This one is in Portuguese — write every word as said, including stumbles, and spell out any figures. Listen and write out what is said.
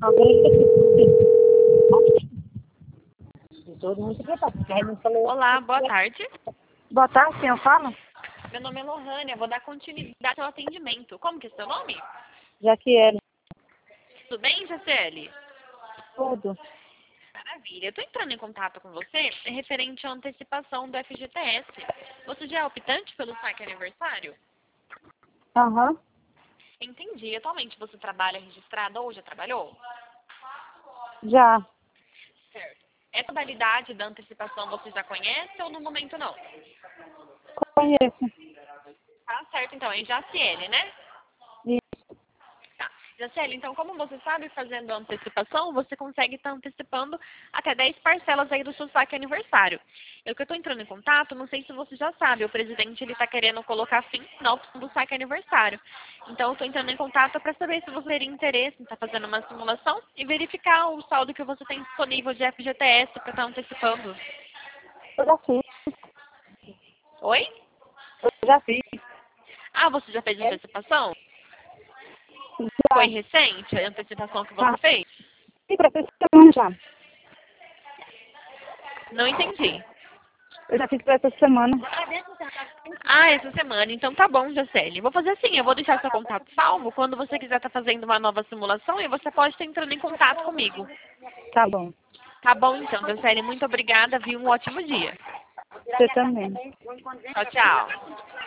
Olá, boa tarde. Boa tarde, quem eu falo? Meu nome é Lohane, eu vou dar continuidade ao atendimento. Como que é seu nome? Jaquiele. Tudo bem, Jaciele? Tudo. Maravilha. Eu estou entrando em contato com você referente à antecipação do F G T S. Você já é optante pelo saque aniversário? Aham. Entendi. Atualmente você trabalha registrada ou já trabalhou? Já. Certo. Essa modalidade da antecipação você já conhece ou no momento não? Conheço. Tá certo, então. É Jaciele, né? Isso. Tá. Jaciele, então, como você sabe, fazendo a antecipação, você consegue estar antecipando até dez parcelas aí do seu saque aniversário. Eu que eu estou entrando em contato, não sei se você já sabe, o presidente ele está querendo colocar fim na opção do saque aniversário. Então, eu estou entrando em contato para saber se você teria interesse em estar fazendo uma simulação e verificar o saldo que você tem disponível de F G T S para estar antecipando. Eu já fiz. Oi? Eu já fiz. Ah, você já fez a antecipação? Já. Foi recente a antecipação que você Ah. fez? Sim, para essa semana já. Não entendi. Eu já fiz para essa semana. Ah, essa semana. Então tá bom, Jaceli. Vou fazer assim, eu vou deixar seu contato salvo. Quando você quiser estar fazendo uma nova simulação, e você pode estar entrando em contato comigo. Tá bom. Tá bom, então, Jaceli. Muito obrigada. Viu? Um ótimo dia. Você também. Tchau, tchau.